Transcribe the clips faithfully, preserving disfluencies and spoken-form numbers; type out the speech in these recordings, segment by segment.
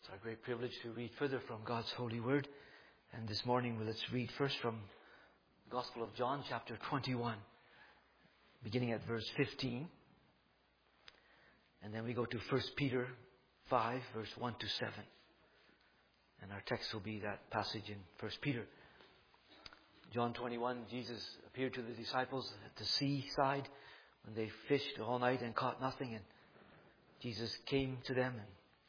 It's our great privilege to read further from God's holy word. And this morning, well, let's read first from the Gospel of John, chapter twenty-one, beginning at verse fifteen. And then we go to First Peter five, verse one to seven. And our text will be that passage in First Peter. John twenty-one, Jesus appeared to the disciples at the seaside when they fished all night and caught nothing. And Jesus came to them and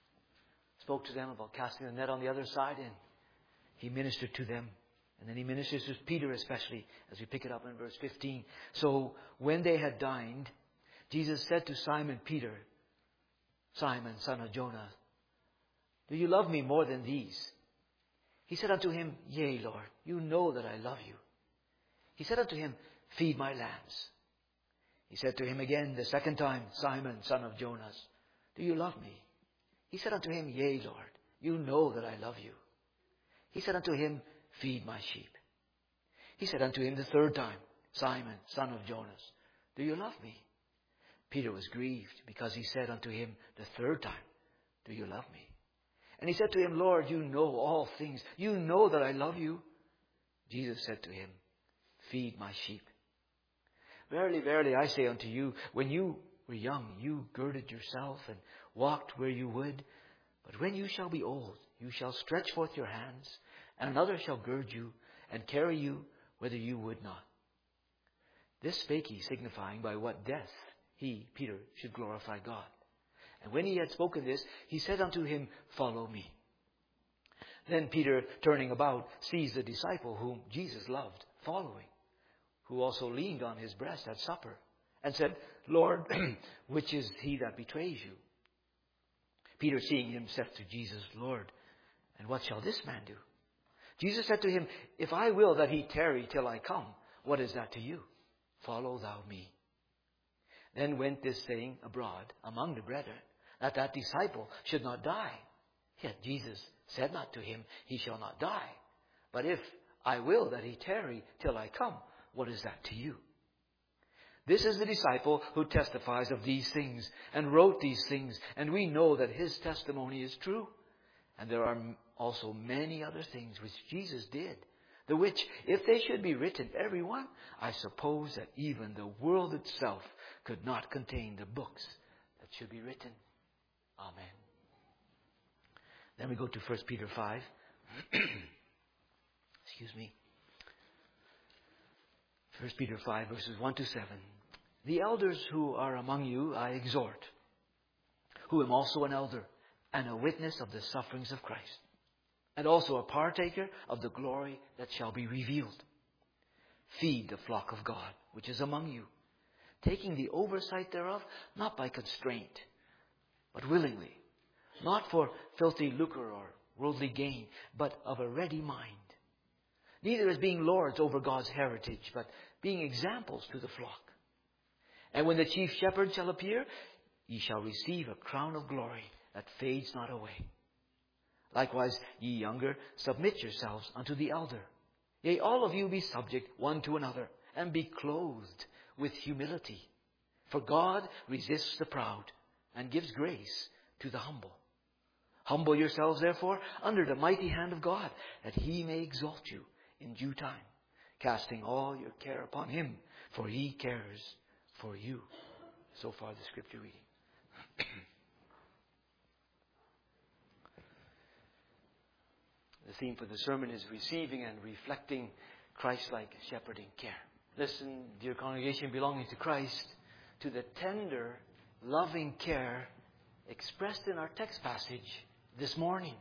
spoke to them about casting the net on the other side. And He ministered to them. And then He ministers to Peter especially, as we pick it up in verse fifteen. So when they had dined, Jesus said to Simon Peter, Simon, son of Jonah, do you love me more than these? He said unto him, Yea, Lord, you know that I love you. He said unto him, Feed my lambs. He said to him again the second time, Simon, son of Jonas, do you love me? He said unto him, Yea, Lord, you know that I love you. He said unto him, Feed my sheep. He said unto him the third time, Simon, son of Jonas, do you love me? Peter was grieved because he said unto him the third time, Do you love me? And he said to him, Lord, you know all things. You know that I love you. Jesus said to him, Feed my sheep. Verily, verily, I say unto you, when you were young, you girded yourself and walked where you would. But when you shall be old, you shall stretch forth your hands, and another shall gird you and carry you whither you would not. This spake he, signifying by what death he, Peter, should glorify God. And when he had spoken this, he said unto him, Follow me. Then Peter, turning about, sees the disciple whom Jesus loved, following, who also leaned on his breast at supper, and said, Lord, which is he that betrays you? Peter, seeing him, said to Jesus, Lord, and what shall this man do? Jesus said to him, If I will that he tarry till I come, what is that to you? Follow thou me. Then went this saying abroad among the brethren, that that disciple should not die. Yet Jesus said not to him, He shall not die. But if I will that he tarry till I come, what is that to you? This is the disciple who testifies of these things and wrote these things, and we know that his testimony is true. And there are also many other things which Jesus did, the which, if they should be written, every one, I suppose that even the world itself could not contain the books that should be written. Amen. Then we go to First Peter five. Excuse me. First Peter five, verses one to seven. The elders who are among you I exhort, who am also an elder and a witness of the sufferings of Christ, and also a partaker of the glory that shall be revealed. Feed the flock of God, which is among you, taking the oversight thereof, not by constraint, but willingly, not for filthy lucre or worldly gain, but of a ready mind. Neither as being lords over God's heritage, but being examples to the flock. And when the chief shepherd shall appear, ye shall receive a crown of glory that fades not away. Likewise, ye younger, submit yourselves unto the elder. Yea, all of you be subject one to another, and be clothed with humility. For God resists the proud, and gives grace to the humble. Humble yourselves, therefore, under the mighty hand of God, that He may exalt you in due time, casting all your care upon Him, for He cares for you. So far the scripture reading. The theme for the sermon is receiving and reflecting Christ-like shepherding care. Listen, dear congregation belonging to Christ, to the tender, loving care expressed in our text passage this morning.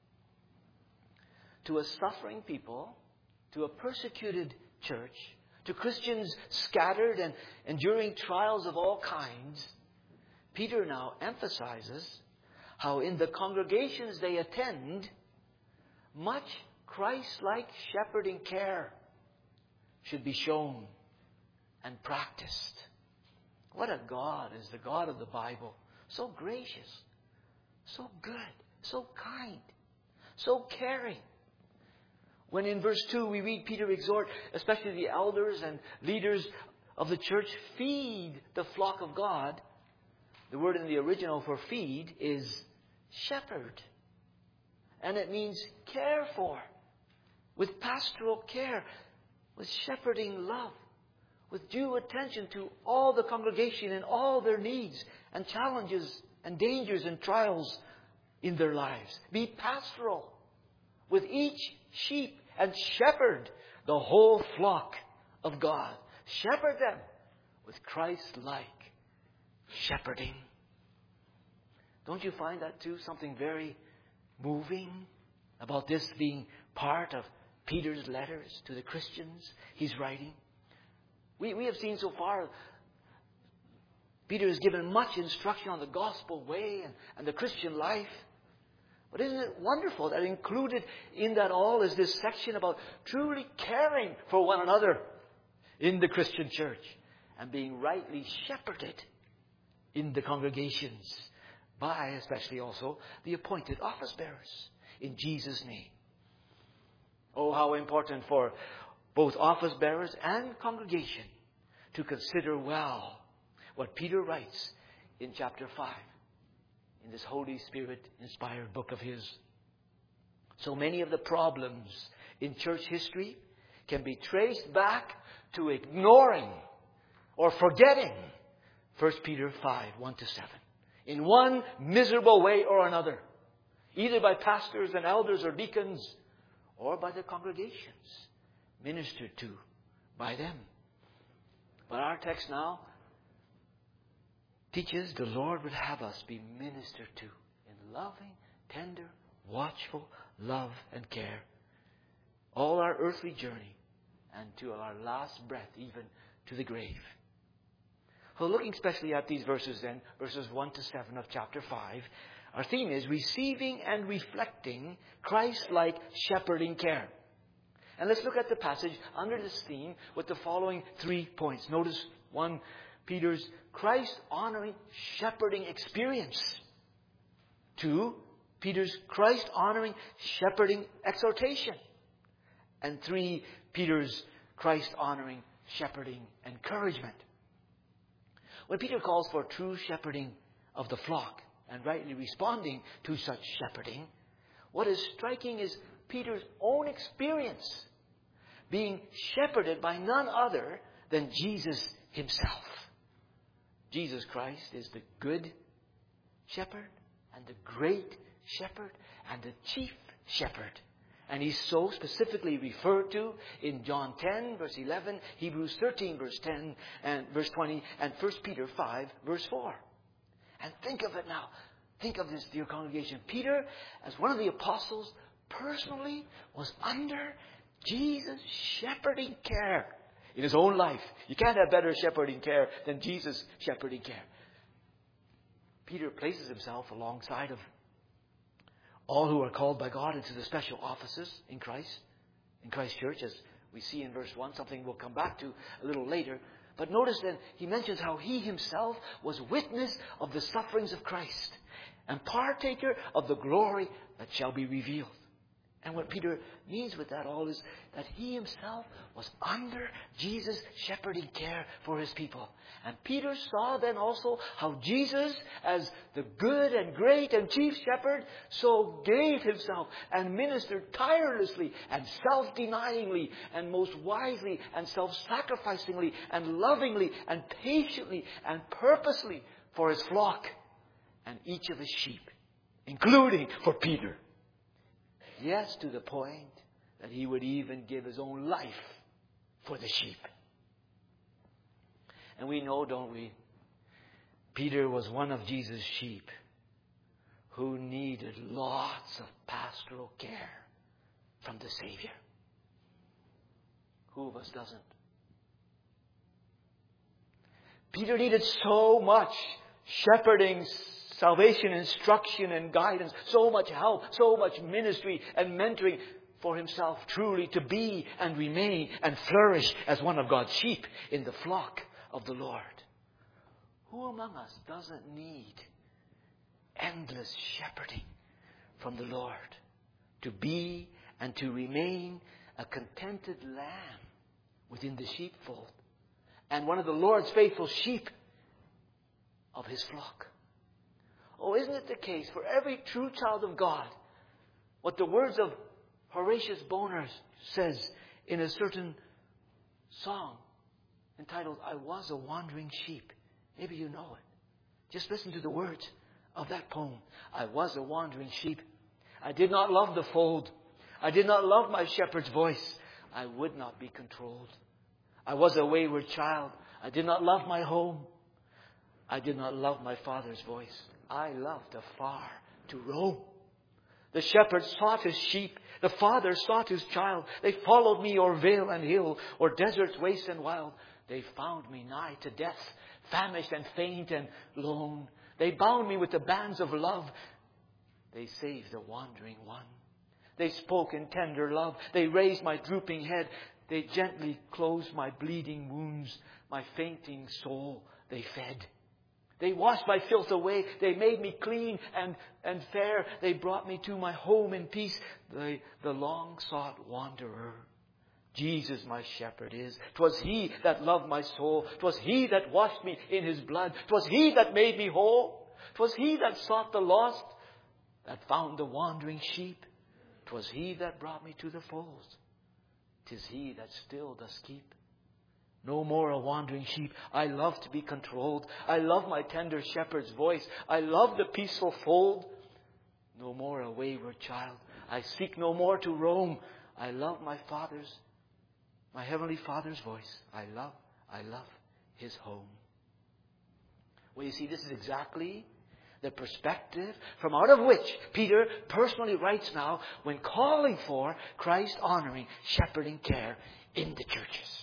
To a suffering people, to a persecuted church, to Christians scattered and enduring trials of all kinds, Peter now emphasizes how in the congregations they attend, much Christ-like shepherding care should be shown and practiced. What a God is the God of the Bible. So gracious, so good, so kind, so caring. When in verse two we read Peter exhort, especially the elders and leaders of the church, feed the flock of God. The word in the original for feed is shepherd. And it means care for. With pastoral care. With shepherding love. With due attention to all the congregation and all their needs and challenges and dangers and trials in their lives. Be pastoral with each sheep and shepherd the whole flock of God. Shepherd them with Christ-like shepherding. Don't you find that too something very moving about this being part of Peter's letters to the Christians he's writing? We, we have seen so far, Peter has given much instruction on the gospel way and, and the Christian life. But isn't it wonderful that included in that all is this section about truly caring for one another in the Christian church and being rightly shepherded in the congregations by, especially also, the appointed office bearers in Jesus' name. Oh, how important for both office bearers and congregation to consider well what Peter writes in chapter five in this Holy Spirit inspired book of his. So many of the problems in church history can be traced back to ignoring or forgetting First Peter five, one to seven. In one miserable way or another. Either by pastors and elders or deacons or by the congregations ministered to by them. But our text now teaches the Lord would have us be ministered to in loving, tender, watchful love and care. All our earthly journey and to our last breath, even to the grave. So looking especially at these verses then, verses one to seven of chapter five, our theme is receiving and reflecting Christ-like shepherding care. And let's look at the passage under this theme with the following three points. Notice one, Peter's Christ-honoring shepherding experience. Two, Peter's Christ-honoring shepherding exhortation. And three, Peter's Christ-honoring shepherding encouragement. When Peter calls for true shepherding of the flock and rightly responding to such shepherding, what is striking is Peter's own experience being shepherded by none other than Jesus himself. Jesus Christ is the good shepherd and the great shepherd and the chief shepherd. And he's so specifically referred to in John ten, verse eleven, Hebrews thirteen, verse ten, and verse twenty, and First Peter five, verse four. And think of it now. Think of this, dear congregation. Peter, as one of the apostles, personally was under Jesus' shepherding care in his own life. You can't have better shepherding care than Jesus' shepherding care. Peter places himself alongside of all who are called by God into the special offices in Christ, in Christ's church, as we see in verse one, something we'll come back to a little later. But notice then, he mentions how he himself was witness of the sufferings of Christ and partaker of the glory that shall be revealed. And what Peter means with that all is that he himself was under Jesus' shepherding care for his people. And Peter saw then also how Jesus, as the good and great and chief shepherd, so gave himself and ministered tirelessly and self-denyingly and most wisely and self-sacrificingly and lovingly and patiently and purposely for his flock and each of his sheep, including for Peter. Yes, to the point that he would even give his own life for the sheep. And we know, don't we, Peter was one of Jesus' sheep who needed lots of pastoral care from the Savior. Who of us doesn't? Peter needed so much shepherding, salvation, instruction, and guidance, so much help, so much ministry and mentoring for himself truly to be and remain and flourish as one of God's sheep in the flock of the Lord. Who among us doesn't need endless shepherding from the Lord to be and to remain a contented lamb within the sheepfold and one of the Lord's faithful sheep of his flock? Oh, isn't it the case for every true child of God What the words of Horatius Bonar says in a certain song entitled, I Was a Wandering Sheep. Maybe you know it. Just listen to the words of that poem. I was a wandering sheep. I did not love the fold. I did not love my shepherd's voice. I would not be controlled. I was a wayward child. I did not love my home. I did not love my father's voice. I loved afar to roam. The shepherd sought his sheep. The father sought his child. They followed me o'er vale and hill, o'er deserts waste and wild. They found me nigh to death, famished and faint and lone. They bound me with the bands of love. They saved the wandering one. They spoke in tender love. They raised my drooping head. They gently closed my bleeding wounds. My fainting soul they fed. They washed my filth away. They made me clean and, and fair. They brought me to my home in peace. The, the long-sought wanderer. Jesus my shepherd is. 'Twas He that loved my soul. 'Twas He that washed me in His blood. 'Twas He that made me whole. 'Twas He that sought the lost, that found the wandering sheep. 'Twas He that brought me to the fold. 'Tis He that still does keep. No more a wandering sheep. I love to be controlled. I love my tender shepherd's voice. I love the peaceful fold. No more a wayward child. I seek no more to roam. I love my Father's, my Heavenly Father's voice. I love, I love His home. Well, you see, this is exactly the perspective from out of which Peter personally writes now when calling for Christ-honoring shepherding care in the churches.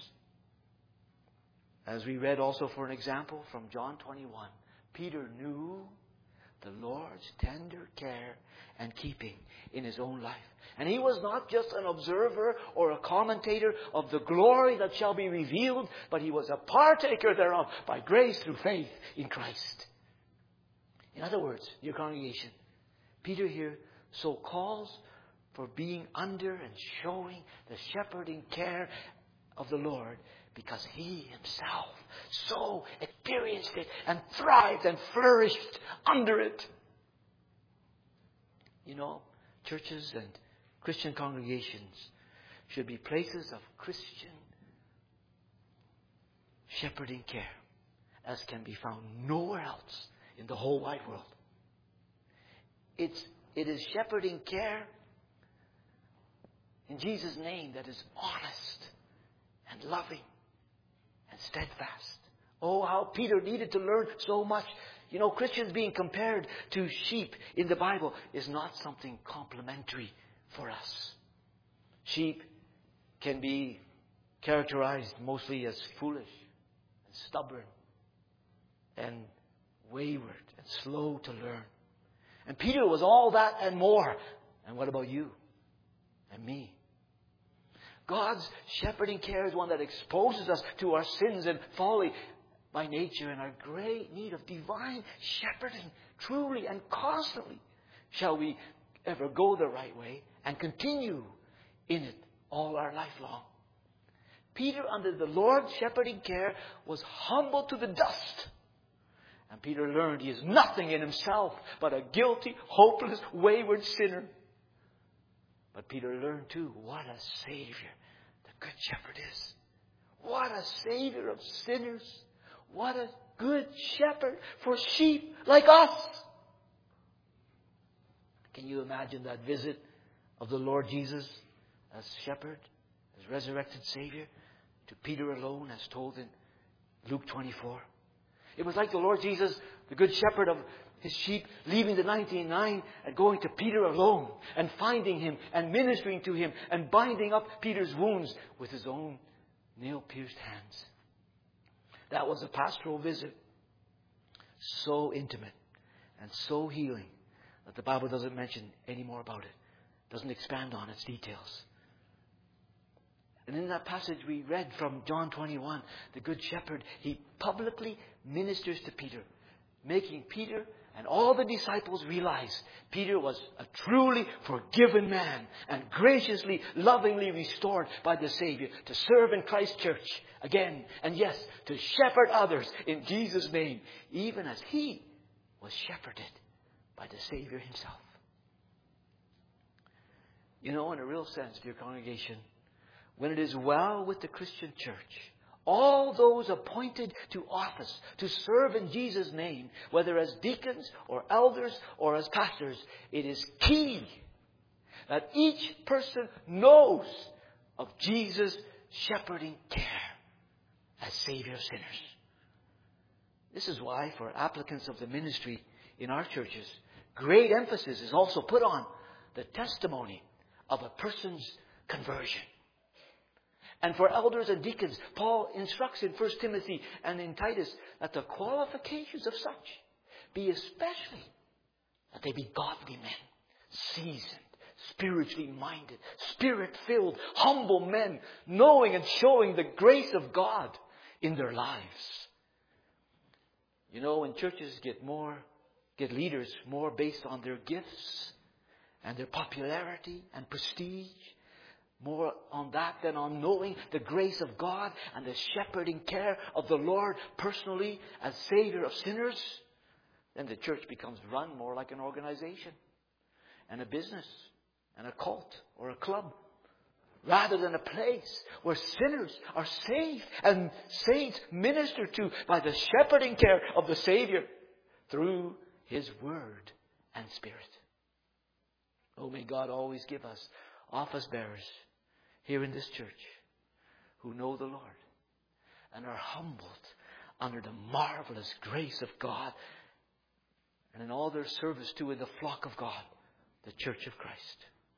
As we read also for an example from John twenty-one, Peter knew the Lord's tender care and keeping in his own life. And he was not just an observer or a commentator of the glory that shall be revealed, but he was a partaker thereof by grace through faith in Christ. In other words, dear congregation, Peter here so calls for being under and showing the shepherding care of the Lord because he himself so experienced it and thrived and flourished under it. You know, churches and Christian congregations should be places of Christian shepherding care as can be found nowhere else in the whole wide world. It's, it is shepherding care in Jesus' name that is honest and loving and steadfast. Oh, how Peter needed to learn so much. You know, Christians being compared to sheep in the Bible is not something complimentary for us. Sheep can be characterized mostly as foolish and stubborn and wayward and slow to learn. And Peter was all that and more. And what about you and me? God's shepherding care is one that exposes us to our sins and folly by nature and our great need of divine shepherding truly and constantly. Shall we ever go the right way and continue in it all our life long? Peter, under the Lord's shepherding care, was humbled to the dust. And Peter learned he is nothing in himself but a guilty, hopeless, wayward sinner. But Peter learned too what a Savior the Good Shepherd is. What a Savior of sinners. What a good shepherd for sheep like us. Can you imagine that visit of the Lord Jesus as shepherd, as resurrected Savior, to Peter alone as told in Luke twenty-four? It was like the Lord Jesus, the good shepherd of his sheep, leaving the ninety-nine and going to Peter alone and finding him and ministering to him and binding up Peter's wounds with his own nail-pierced hands. That was a pastoral visit. So intimate and so healing that the Bible doesn't mention any more about it. Doesn't expand on its details. And in that passage we read from John twenty-one, the Good Shepherd, he publicly ministers to Peter, making Peter and all the disciples realize Peter was a truly forgiven man and graciously, lovingly restored by the Savior to serve in Christ's church again. And yes, to shepherd others in Jesus' name, even as he was shepherded by the Savior himself. You know, in a real sense, dear congregation, when it is well with the Christian church, all those appointed to office to serve in Jesus' name, whether as deacons or elders or as pastors, it is key that each person knows of Jesus' shepherding care as Savior of sinners. This is why for applicants of the ministry in our churches, great emphasis is also put on the testimony of a person's conversion. And for elders and deacons, Paul instructs in First Timothy and in Titus that the qualifications of such be especially that they be godly men, seasoned, spiritually minded, spirit-filled, humble men, knowing and showing the grace of God in their lives. You know, when churches get more, get leaders more based on their gifts and their popularity and prestige, more on that than on knowing the grace of God and the shepherding care of the Lord personally as Savior of sinners, then the church becomes run more like an organization and a business and a cult or a club, rather than a place where sinners are saved and saints ministered to by the shepherding care of the Savior through His Word and Spirit. Oh, may God always give us office bearers here in this church who know the Lord and are humbled under the marvelous grace of God and in all their service to in the flock of God, the church of Christ.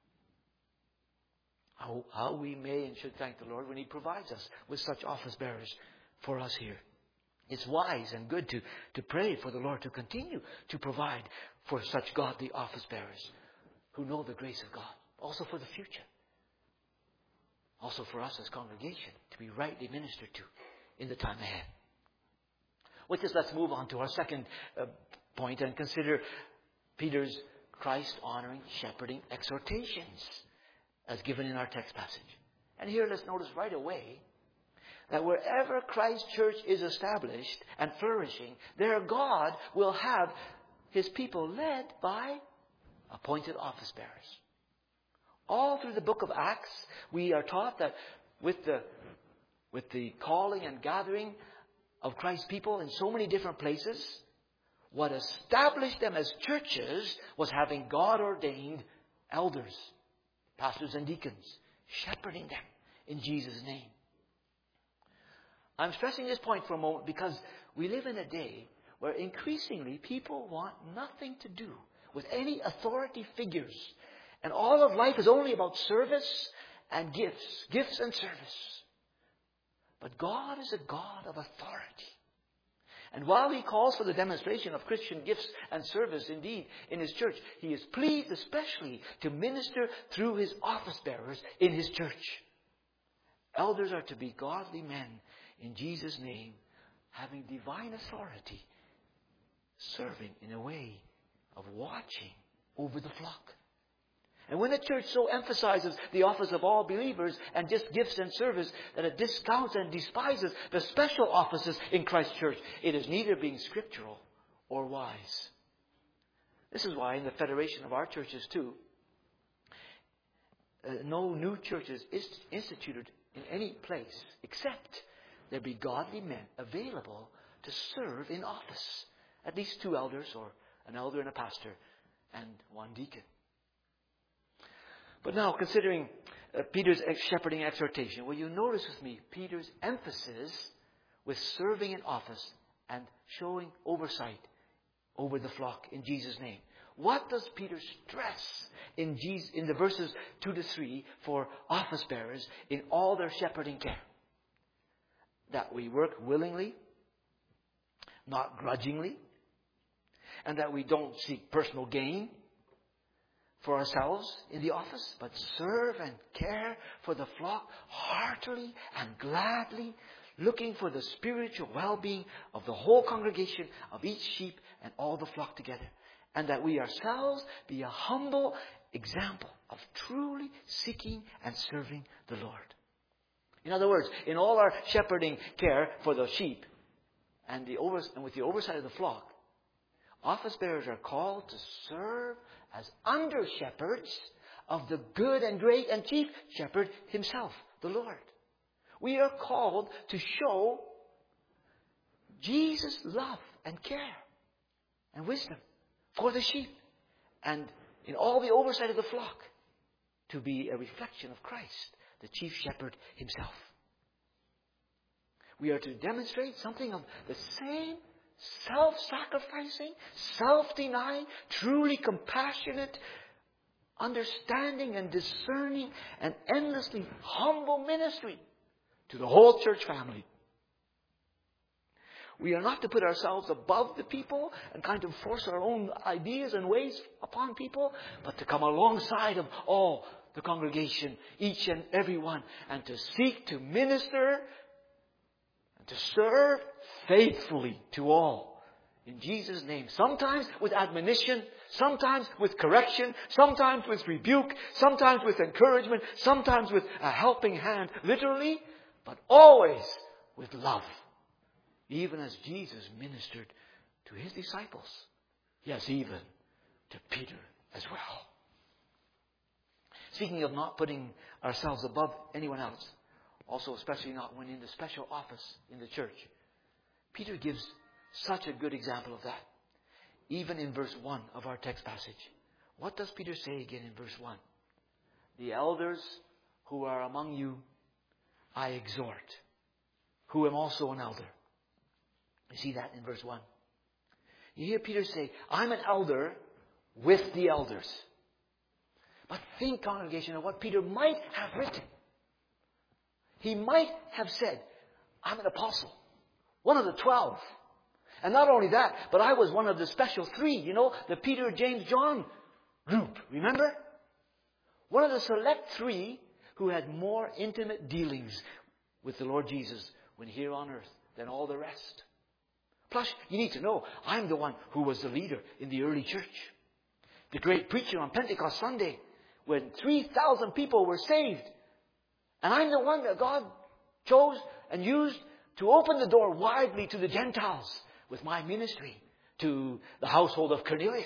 How, how we may and should thank the Lord when He provides us with such office bearers for us here. It's wise and good to, to pray for the Lord to continue to provide for such godly office bearers who know the grace of God. Also for the future. Also for us as congregation to be rightly ministered to in the time ahead. With this, let's move on to our second uh, point and consider Peter's Christ-honoring shepherding exhortations as given in our text passage. And here let's notice right away that wherever Christ's church is established and flourishing, there God will have His people led by appointed office bearers. All through the book of Acts, we are taught that with the, with the calling and gathering of Christ's people in so many different places, what established them as churches was having God-ordained elders, pastors and deacons, shepherding them in Jesus' name. I'm stressing this point for a moment because we live in a day where increasingly people want nothing to do with any authority figures. And all of life is only about service and gifts, gifts and service. But God is a God of authority. And while He calls for the demonstration of Christian gifts and service, indeed, in His church, He is pleased especially to minister through His office bearers in His church. Elders are to be godly men in Jesus' name, having divine authority, serving in a way of watching over the flock. And when the church so emphasizes the office of all believers and just gifts and service that it discounts and despises the special offices in Christ's church, it is neither being scriptural or wise. This is why in the federation of our churches too, uh, no new churches is instituted in any place except there be godly men available to serve in office. At least two elders or an elder and a pastor and one deacon. But now, considering uh, Peter's shepherding exhortation, will you notice with me Peter's emphasis with serving in office and showing oversight over the flock in Jesus' name? What does Peter stress in, Jesus, in the verses two to three for office bearers in all their shepherding care? That we work willingly, not grudgingly, and that we don't seek personal gain for ourselves in the office, but serve and care for the flock heartily and gladly, looking for the spiritual well-being of the whole congregation, of each sheep and all the flock together. And that we ourselves be a humble example of truly seeking and serving the Lord. In other words, in all our shepherding care for the sheep and, the over, and with the oversight of the flock, office bearers are called to serve as under shepherds of the good and great and chief shepherd himself, the Lord. We are called to show Jesus' love and care and wisdom for the sheep, and in all the oversight of the flock, to be a reflection of Christ, the chief shepherd himself. We are to demonstrate something of the same self-sacrificing, self-denying, truly compassionate, understanding and discerning and endlessly humble ministry to the whole church family. We are not to put ourselves above the people and kind of force our own ideas and ways upon people, but to come alongside of all the congregation, each and every one, and to seek to minister and to serve faithfully to all. In Jesus' name. Sometimes with admonition, sometimes with correction, sometimes with rebuke, sometimes with encouragement, sometimes with a helping hand, literally, but always with love. Even as Jesus ministered to his disciples. Yes, even to Peter as well. Speaking of not putting ourselves above anyone else, also especially not when in the special office in the church, Peter gives such a good example of that. Even in verse one of our text passage. What does Peter say again in verse one? The elders who are among you, I exhort, who am also an elder. You see that in verse one. You hear Peter say, I'm an elder with the elders. But think, congregation, of what Peter might have written. He might have said, I'm an apostle, one of the twelve. And not only that, but I was one of the special three, you know, the Peter, James, John group. Remember? One of the select three who had more intimate dealings with the Lord Jesus when here on earth than all the rest. Plus, you need to know, I'm the one who was the leader in the early church. The great preacher on Pentecost Sunday, when three thousand people were saved. And I'm the one that God chose and used to open the door widely to the Gentiles with my ministry to the household of Cornelius.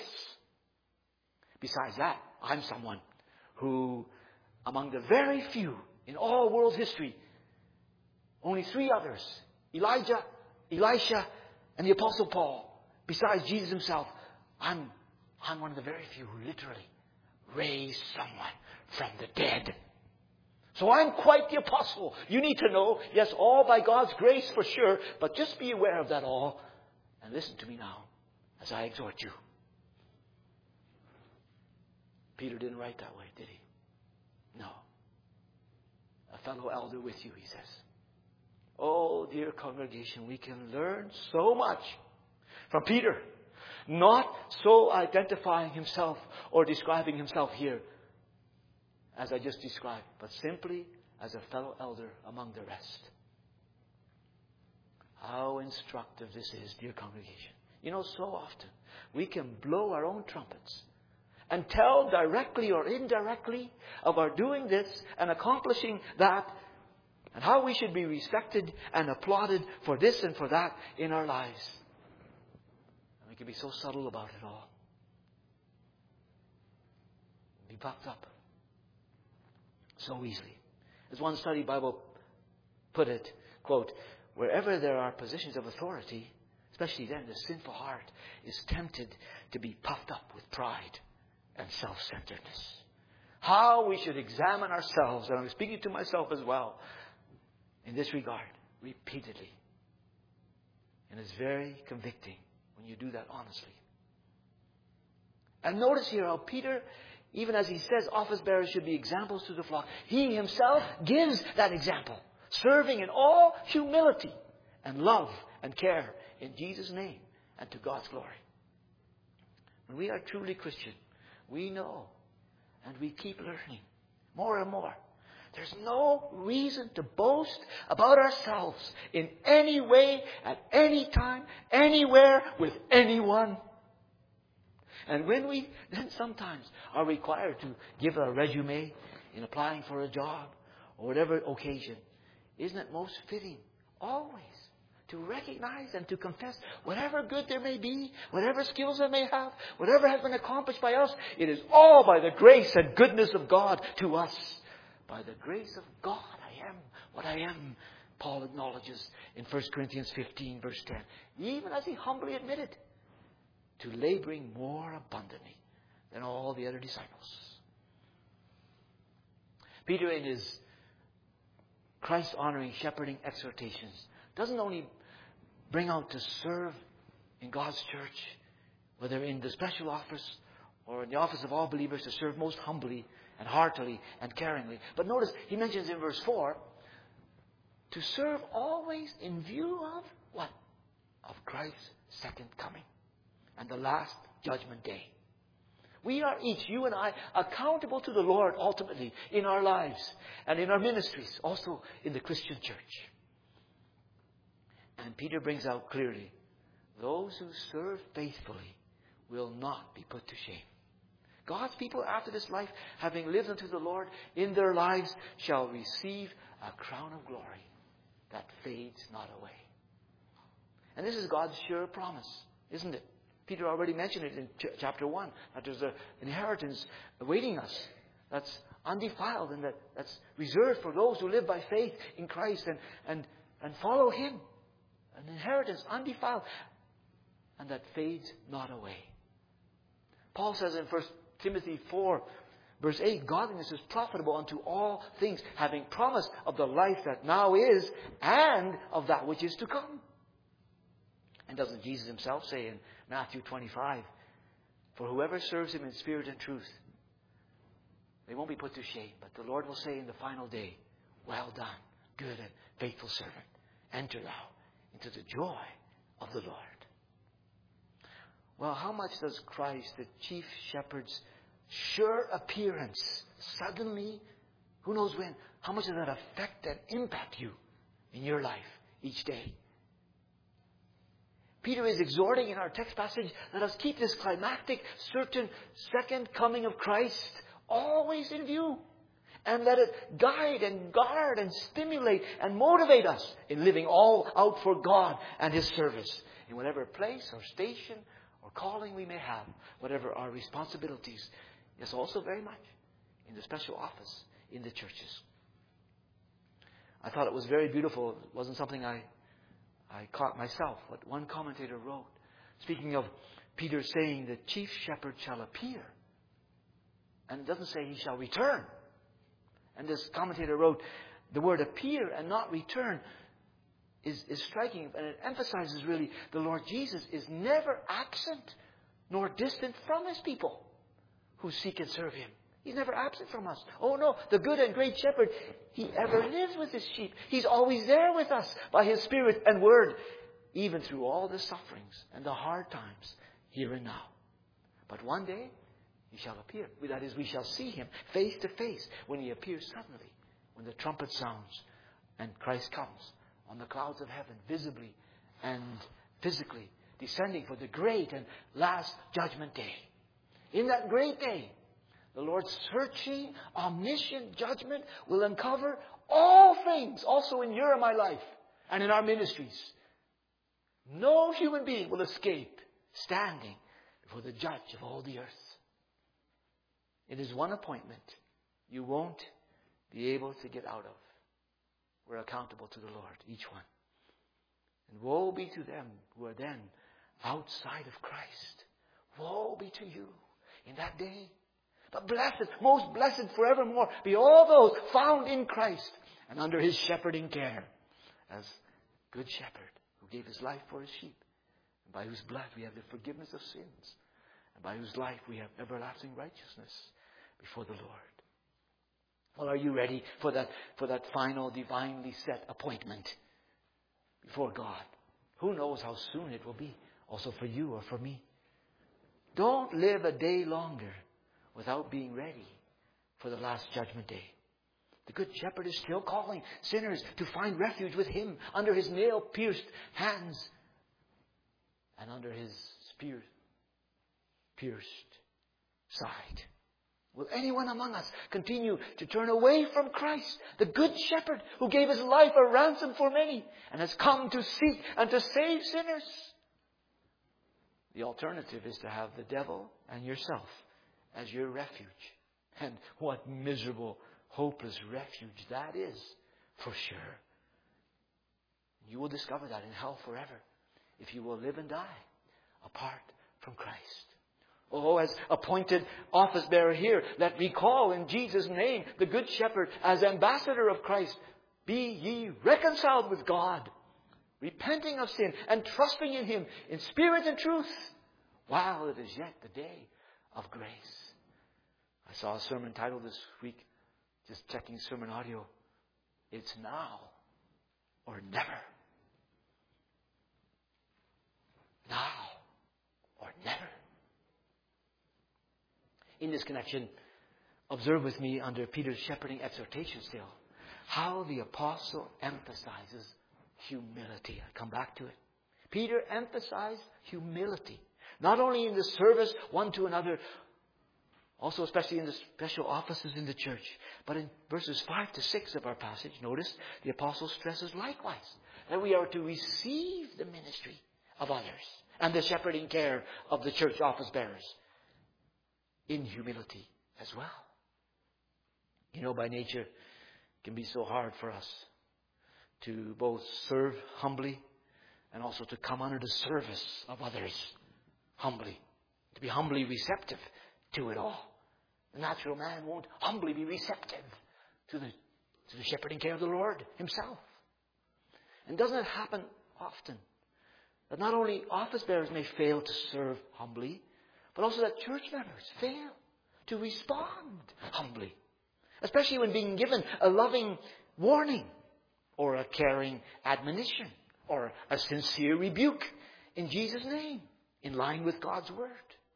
Besides that, I'm someone who, among the very few in all world history, only three others, Elijah, Elisha, and the Apostle Paul, besides Jesus himself, I'm, I'm one of the very few who literally raised someone from the dead. So I'm quite the apostle. You need to know, yes, all by God's grace for sure, but just be aware of that all. And listen to me now as I exhort you. Peter didn't write that way, did he? No. A fellow elder with you, he says. Oh, dear congregation, we can learn so much from Peter. Not so identifying himself or describing himself here as I just described, but simply as a fellow elder among the rest. How instructive this is, dear congregation. You know, so often we can blow our own trumpets and tell directly or indirectly of our doing this and accomplishing that, and how we should be respected and applauded for this and for that in our lives. And we can be so subtle about it all. Be puffed up so easily. As one study Bible put it, quote, wherever there are positions of authority, especially then the sinful heart is tempted to be puffed up with pride and self-centeredness. How we should examine ourselves, and I'm speaking to myself as well, in this regard, repeatedly. And it's very convicting when you do that honestly. And notice here how Peter, even as he says office bearers should be examples to the flock, he himself gives that example, serving in all humility and love and care in Jesus' name and to God's glory. When we are truly Christian, we know and we keep learning more and more. There's no reason to boast about ourselves in any way, at any time, anywhere, with anyone. And when we then sometimes are required to give a resume in applying for a job or whatever occasion, isn't it most fitting always to recognize and to confess whatever good there may be, whatever skills I may have, whatever has been accomplished by us, it is all by the grace and goodness of God to us. By the grace of God, I am what I am, Paul acknowledges in First Corinthians fifteen, verse ten. Even as he humbly admitted to laboring more abundantly than all the other disciples. Peter, in his Christ-honoring, shepherding exhortations, doesn't only bring out to serve in God's church, whether in the special office or in the office of all believers, to serve most humbly and heartily and caringly. But notice, he mentions in verse four, to serve always in view of what? Of Christ's second coming and the last judgment day. We are each, you and I, accountable to the Lord ultimately in our lives and in our ministries, also in the Christian church. And Peter brings out clearly, those who serve faithfully will not be put to shame. God's people after this life, having lived unto the Lord in their lives, shall receive a crown of glory that fades not away. And this is God's sure promise, isn't it? Peter already mentioned it in ch- chapter one, that there's an inheritance awaiting us that's undefiled and that, that's reserved for those who live by faith in Christ and, and, and follow Him. An inheritance undefiled and that fades not away. Paul says in First Timothy four, verse eight, godliness is profitable unto all things, having promise of the life that now is and of that which is to come. And doesn't Jesus Himself say in Matthew twenty-five, for whoever serves Him in spirit and truth, they won't be put to shame, but the Lord will say in the final day, well done, good and faithful servant. Enter thou into the joy of the Lord. Well, how much does Christ, the chief shepherd's sure appearance, suddenly, who knows when, how much does that affect and impact you in your life each day? Peter is exhorting in our text passage, let us keep this climactic, certain second coming of Christ always in view. And let it guide and guard and stimulate and motivate us in living all out for God and His service. In whatever place or station or calling we may have, whatever our responsibilities. Yes, also very much in the special office in the churches. I thought it was very beautiful. It wasn't something I, I caught myself. What one commentator wrote, speaking of Peter saying the chief shepherd shall appear. And it doesn't say He shall return. And this commentator wrote, the word appear and not return is, is striking. And it emphasizes really the Lord Jesus is never absent nor distant from His people who seek and serve Him. He's never absent from us. Oh no, the good and great shepherd, He ever lives with His sheep. He's always there with us by His Spirit and Word, even through all the sufferings and the hard times here and now. But one day, He shall appear. That is, we shall see Him face to face when He appears suddenly, when the trumpet sounds and Christ comes on the clouds of heaven, visibly and physically, descending for the great and last judgment day. In that great day, the Lord's searching, omniscient judgment will uncover all things, also in your and my life and in our ministries. No human being will escape standing before the Judge of all the earth. It is one appointment you won't be able to get out of. We're accountable to the Lord, each one. And woe be to them who are then outside of Christ. Woe be to you in that day. But blessed, most blessed forevermore, be all those found in Christ and under His shepherding care, as good shepherd who gave His life for His sheep, and by whose blood we have the forgiveness of sins, and by whose life we have everlasting righteousness before the Lord. Well, are you ready for that, for that final divinely set appointment before God? Who knows how soon it will be, also for you or for me. Don't live a day longer without being ready for the last judgment day. The Good Shepherd is still calling sinners to find refuge with Him under His nail-pierced hands and under His spear-pierced side. Will anyone among us continue to turn away from Christ, the Good Shepherd who gave His life a ransom for many and has come to seek and to save sinners? The alternative is to have the devil and yourself as your refuge. And what miserable, hopeless refuge that is, for sure. You will discover that in hell forever if you will live and die apart from Christ. Oh, as appointed office bearer here, let me call in Jesus' name the Good Shepherd as ambassador of Christ. Be ye reconciled with God, repenting of sin and trusting in Him in spirit and truth, while it is yet the day of grace. I saw a sermon title this week, just checking sermon audio. It's now or never. Now or never. In this connection, observe with me under Peter's shepherding exhortation still, how the apostle emphasizes humility. I'll come back to it. Peter emphasized humility, not only in the service one to another, also especially in the special offices in the church, but in verses five to six of our passage, notice the apostle stresses likewise that we are to receive the ministry of others and the shepherding care of the church office bearers in humility as well. You know, by nature, it can be so hard for us to both serve humbly and also to come under the service of others humbly, to be humbly receptive to it all. The natural man won't humbly be receptive to the, to the shepherding care of the Lord Himself. And doesn't it happen often that not only office bearers may fail to serve humbly, but also that church members fail to respond humbly, especially when being given a loving warning or a caring admonition or a sincere rebuke in Jesus' name, in line with God's Word.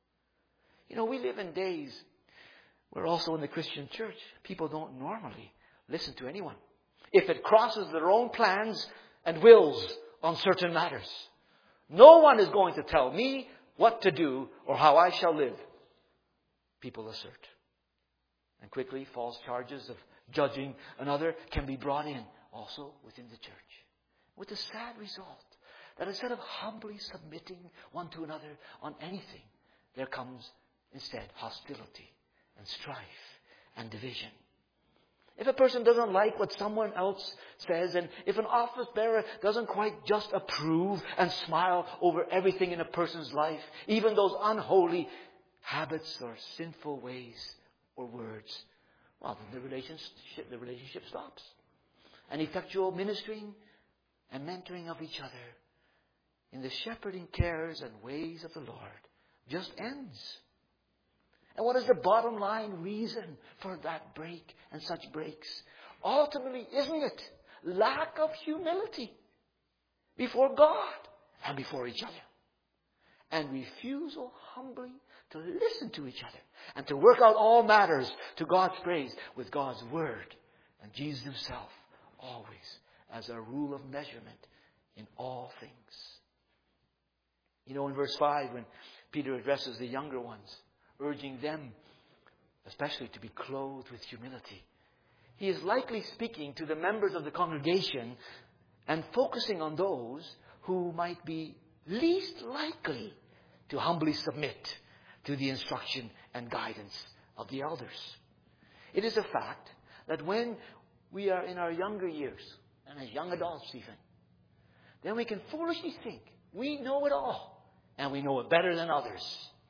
You know, we live in days where also in the Christian church, people don't normally listen to anyone if it crosses their own plans and wills on certain matters. No one is going to tell me what to do or how I shall live, people assert. And quickly, false charges of judging another can be brought in also within the church, with the sad result that instead of humbly submitting one to another on anything, there comes instead hostility and strife and division. If a person doesn't like what someone else says, and if an office bearer doesn't quite just approve and smile over everything in a person's life, even those unholy habits or sinful ways or words, well, then the relationship, the relationship stops. And effectual ministering and mentoring of each other in the shepherding cares and ways of the Lord just ends. And what is the bottom line reason for that break and such breaks? Ultimately, isn't it lack of humility before God and before each other? And refusal humbly to listen to each other and to work out all matters to God's praise with God's Word and Jesus Himself always as a rule of measurement in all things. You know, in verse five, when Peter addresses the younger ones, urging them especially to be clothed with humility, he is likely speaking to the members of the congregation and focusing on those who might be least likely to humbly submit to the instruction and guidance of the elders. It is a fact that when we are in our younger years, and as young adults even, then we can foolishly think we know it all, and we know it better than others.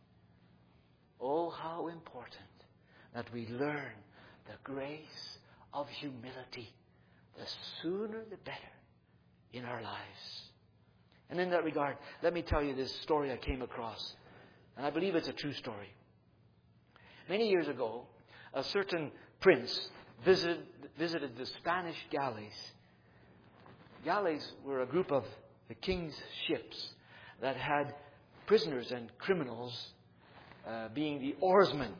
Oh, how important that we learn the grace of humility. The sooner the better in our lives. And in that regard, let me tell you this story I came across. And I believe it's a true story. Many years ago, a certain prince visited, visited the Spanish galleys. Galleys were a group of the king's ships that had prisoners and criminals uh, being the oarsmen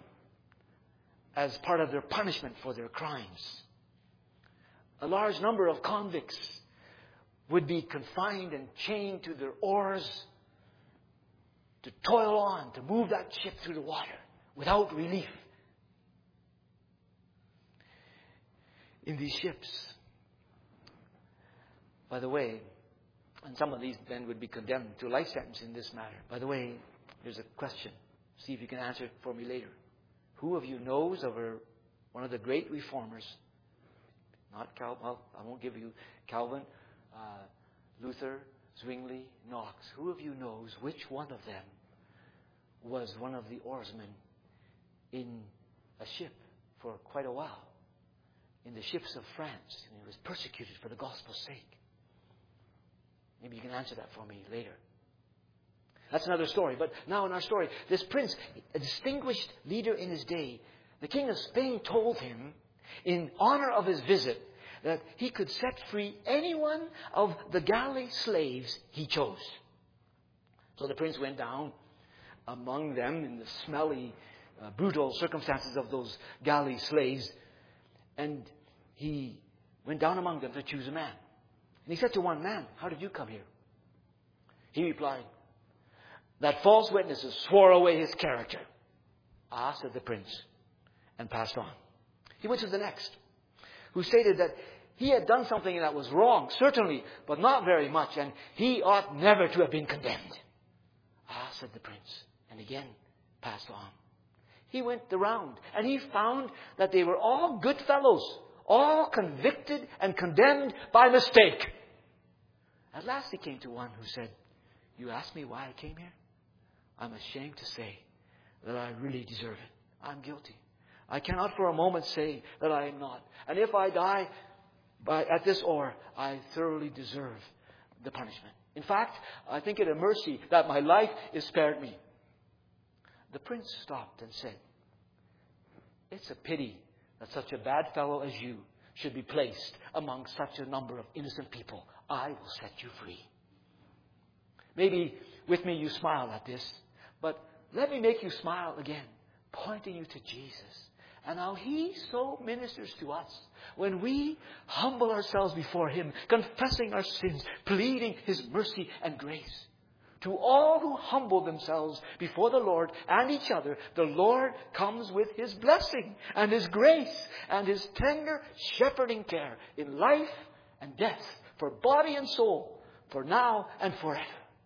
as part of their punishment for their crimes. A large number of convicts would be confined and chained to their oars to toil on, to move that ship through the water without relief in these ships. By the way, and some of these men would be condemned to a life sentence in this matter. By the way, here's a question. See if you can answer it for me later. Who of you knows of a, one of the great reformers? Not Calvin. Well, I won't give you Calvin, uh, Luther, Zwingli, Knox. Who of you knows which one of them was one of the oarsmen in a ship for quite a while? In the ships of France. And he was persecuted for the gospel's sake. Maybe you can answer that for me later. That's another story. But now in our story, this prince, a distinguished leader in his day, the king of Spain told him, in honor of his visit, that he could set free anyone of the galley slaves he chose. So the prince went down among them in the smelly, uh, brutal circumstances of those galley slaves. And he went down among them to choose a man. And he said to one man, "How did you come here?" He replied, "That false witnesses swore away his character." "Ah," said the prince, and passed on. He went to the next, who stated that he had done something that was wrong, certainly, but not very much, and he ought never to have been condemned. "Ah," said the prince, and again passed on. He went the round, and he found that they were all good fellows, all convicted and condemned by mistake. At last he came to one who said, "You asked me why I came here? I'm ashamed to say that I really deserve it. I'm guilty. I cannot for a moment say that I am not. And if I die by, at this hour, I thoroughly deserve the punishment. In fact, I think it a mercy that my life is spared me." The prince stopped and said, "It's a pity that such a bad fellow as you should be placed among such a number of innocent people. I will set you free." Maybe with me you smile at this, but let me make you smile again, pointing you to Jesus and how He so ministers to us when we humble ourselves before Him, confessing our sins, pleading His mercy and grace. To all who humble themselves before the Lord and each other, the Lord comes with His blessing and His grace and His tender shepherding care in life and death, for body and soul, for now and forever.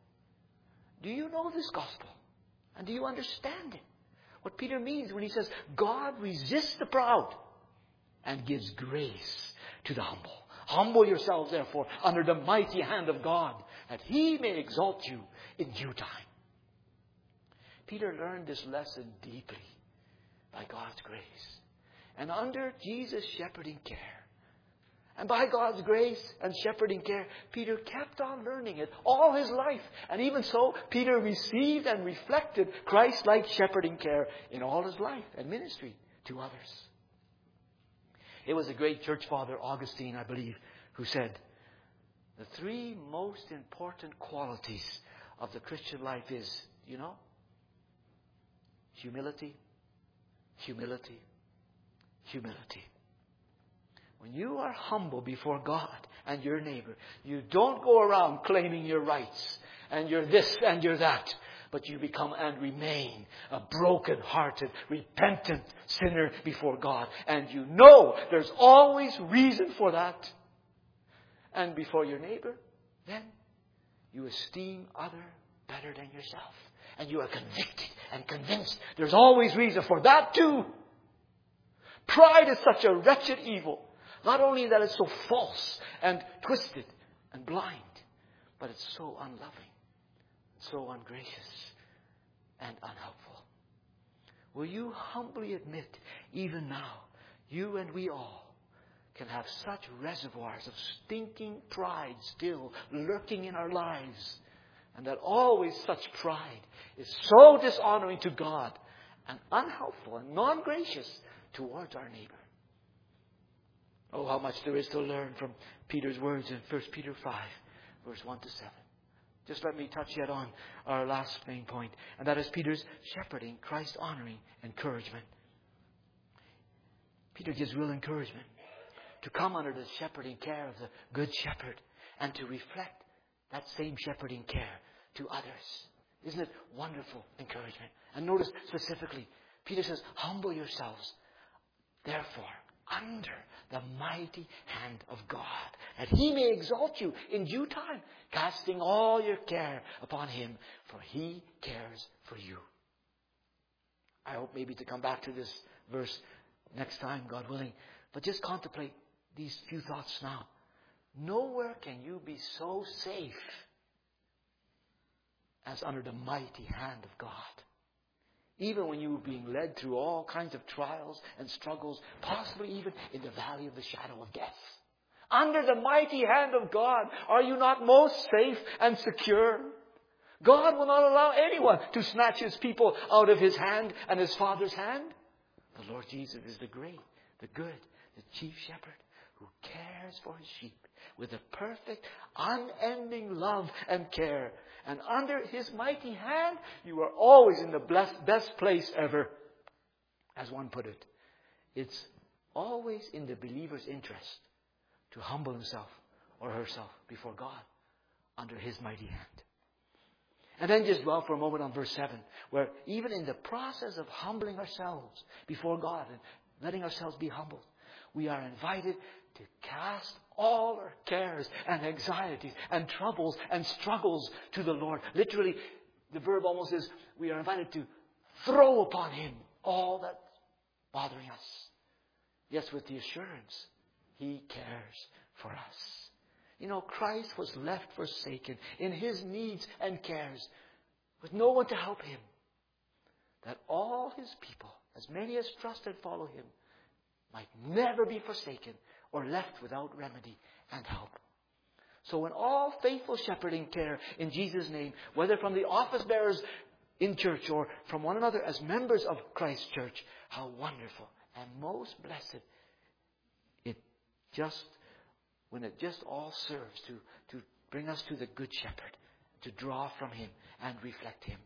Do you know this gospel? And do you understand it? What Peter means when he says, God resists the proud and gives grace to the humble. Humble yourselves, therefore, under the mighty hand of God, that He may exalt you in due time. Peter learned this lesson deeply by God's grace and under Jesus' shepherding care. And by God's grace and shepherding care, Peter kept on learning it all his life. And even so, Peter received and reflected Christ-like shepherding care in all his life and ministry to others. It was a great church father, Augustine, I believe, who said, the three most important qualities of the Christian life is, you know, humility, humility, humility. When you are humble before God and your neighbor, you don't go around claiming your rights and you're this and you're that, but you become and remain a broken-hearted, repentant sinner before God. And you know there's always reason for that. And before your neighbor, then you esteem other better than yourself. And you are convicted and convinced there's always reason for that too. Pride is such a wretched evil. Not only that it's so false and twisted and blind, but it's so unloving, so ungracious and unhelpful. Will you humbly admit, even now, you and we all can have such reservoirs of stinking pride still lurking in our lives, and that always such pride is so dishonoring to God and unhelpful and non-gracious towards our neighbor. Oh, how much there is to learn from Peter's words in First Peter five, verse one to seven. Just let me touch yet on our last main point, and that is Peter's shepherding, Christ-honoring encouragement. Peter gives real encouragement to come under the shepherding care of the Good Shepherd and to reflect that same shepherding care to others. Isn't it wonderful encouragement? And notice specifically, Peter says, humble yourselves. Therefore, under the mighty hand of God, that He may exalt you in due time, casting all your care upon Him, for He cares for you. I hope maybe to come back to this verse next time, God willing. But just contemplate these few thoughts now. Nowhere can you be so safe as under the mighty hand of God. Even when you were being led through all kinds of trials and struggles, possibly even in the valley of the shadow of death. Under the mighty hand of God, are you not most safe and secure? God will not allow anyone to snatch His people out of His hand and His Father's hand. The Lord Jesus is the great, the good, the chief shepherd who cares for His sheep with a perfect, unending love and care. And under His mighty hand, you are always in the blessed, best place ever. As one put it, it's always in the believer's interest to humble himself or herself before God under His mighty hand. And then just dwell for a moment on verse seven, where even in the process of humbling ourselves before God and letting ourselves be humbled, we are invited to cast all our cares and anxieties and troubles and struggles to the Lord. Literally, the verb almost is, we are invited to throw upon Him all that's bothering us. Yes, with the assurance, He cares for us. You know, Christ was left forsaken in His needs and cares with no one to help Him, that all His people, as many as trust and follow Him, might never be forsaken or left without remedy and help. So in all faithful shepherding care in Jesus' name, whether from the office bearers in church or from one another as members of Christ's church, how wonderful and most blessed it just when it just all serves to, to bring us to the Good Shepherd, to draw from Him and reflect Him.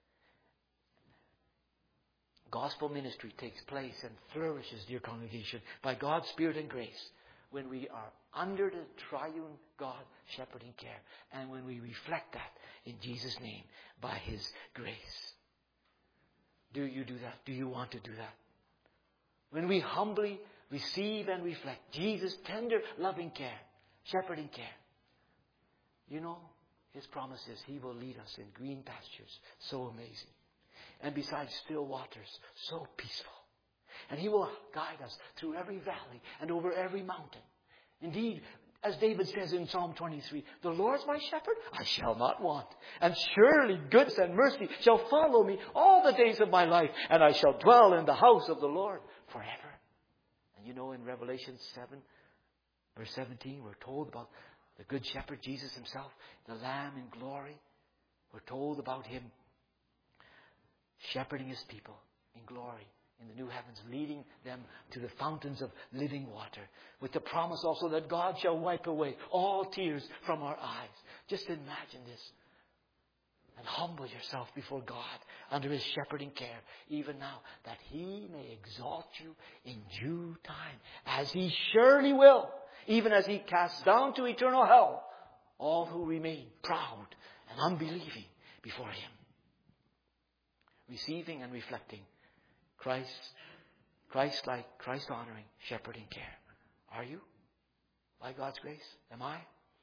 Gospel ministry takes place and flourishes, dear congregation, by God's Spirit and grace when we are under the triune God shepherding care and when we reflect that in Jesus' name by His grace. Do you do that? Do you want to do that? When we humbly receive and reflect Jesus' tender, loving care, shepherding care. You know, His promise is He will lead us in green pastures. So amazing. And beside still waters, so peaceful. And He will guide us through every valley and over every mountain. Indeed, as David says in Psalm twenty-three, the Lord's my shepherd, I shall not want. And surely goodness and mercy shall follow me all the days of my life, and I shall dwell in the house of the Lord forever. You know, in Revelation seven, verse seventeen, we're told about the Good Shepherd, Jesus Himself, the Lamb in glory. We're told about Him shepherding His people in glory in the new heavens, leading them to the fountains of living water, with the promise also that God shall wipe away all tears from our eyes. Just imagine this. And humble yourself before God under His shepherding care, even now, that He may exalt you in due time, as He surely will, even as He casts down to eternal hell all who remain proud and unbelieving before Him. Receiving and reflecting Christ, Christ-like, Christ-honoring shepherding care. Are you? By God's grace? Am I?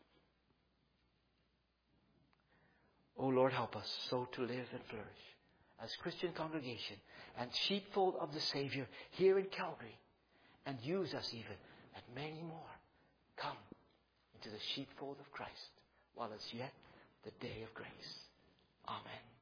Oh Lord, help us so to live and flourish as Christian congregation and sheepfold of the Savior here in Calgary, and use us even that many more come into the sheepfold of Christ while it's yet the day of grace. Amen.